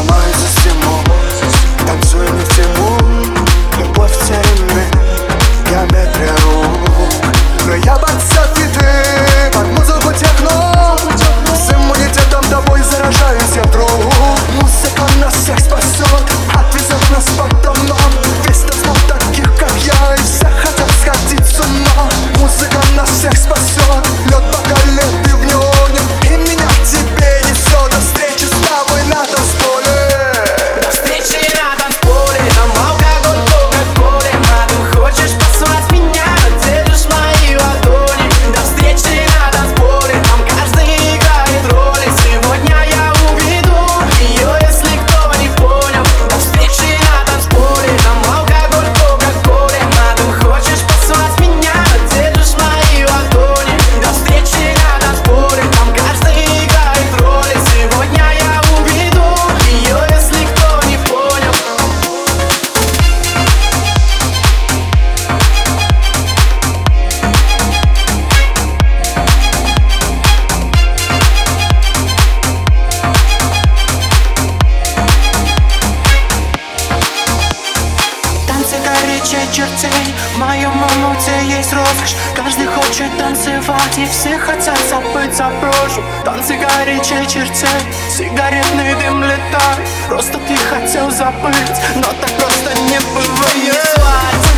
ломает систему, танцую не в тему. Любовь в тереме, геометрия рук. Но я под софиты, под музыку техно. С иммунитетом тобой заражаюсь я вдруг. Музыка нас всех спасет, отвезет нас под домом. Весь знал таких, как я, и все хотят сходить с ума. Музыка нас всех спасет, лед пока лет и в неоне. И меня к тебе несет, до встречи с тобой на танцполе. До встречи на танцполе, там алкоголь, кока-коле. Ты хочешь послать меня, держишь мои ладони. До встречи на танцполе, там каждый играет роли. Сегодня я уведу ее, если кто не понял. До встречи на танцполе, там алкоголь, кока-коле. Ты хочешь послать меня, держишь мои ладони. До встречи на танцполе, там каждый играет роли. Сегодня я уведу ее, если кто не понял. Танцы горячей чертей, в моем омуте есть роскошь. Каждый хочет танцевать, и все хотят забыть за прошлое. Танцы горячей чертей, сигаретный дым летает. Просто ты хотел забыть, но так просто не бывает.